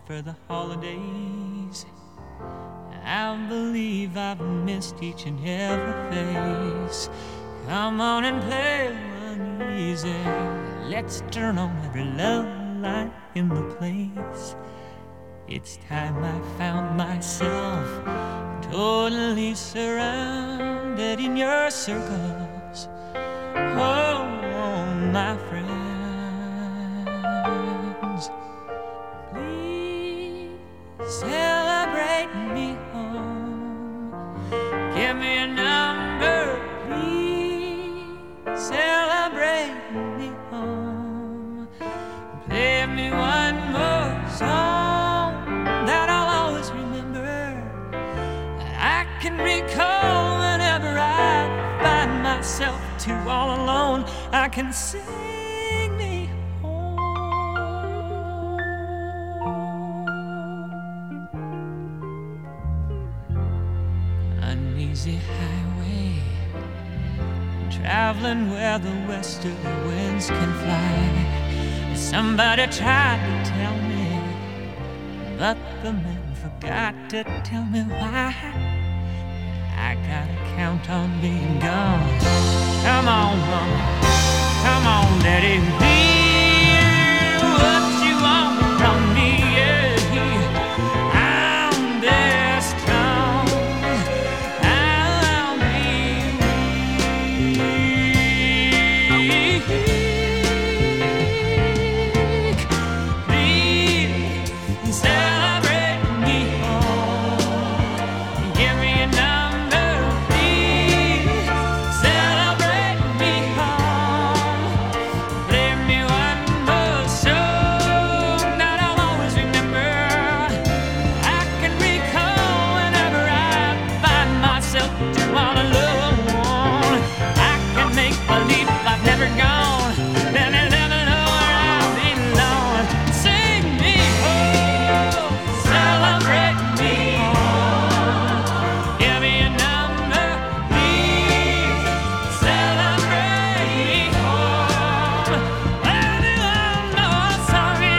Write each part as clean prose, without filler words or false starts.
for the holidays. I believe I've missed each and every face. Come on and play uneasy. Let's turn on every love light in the place. It's time I found myself totally surrounded in your circles. Oh, my friends, please celebrate me home. Give me a number, please celebrate me home. Play me one more song that I'll always remember, that I can recall whenever I find myself too all alone. I can sing me home. Uneasy highway, traveling where the westerly winds can fly. Somebody tried to tell me, but the man forgot to tell me why. I gotta count on being gone. Come on, mama, come on, daddy, be what you want from me. Yeah. I'm this strong, I'll be weak. Please celebrate me home. Give me a number, please celebrate me home. Play me one more song that I'll always remember. I can recall whenever I find myself too all alone. I can make believe I've never gone. Let me know where I belong. Sing me home, celebrate me home. Give me a number, please celebrate me home. Anyone know I'm sorry?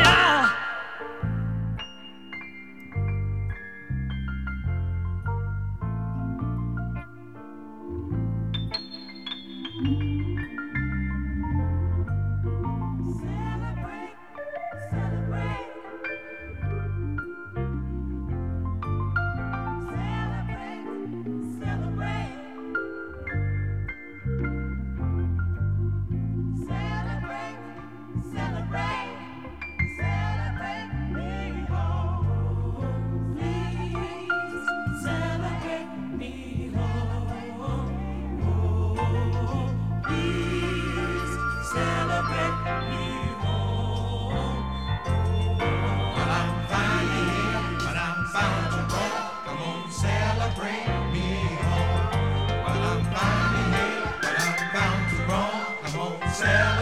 Celebrate.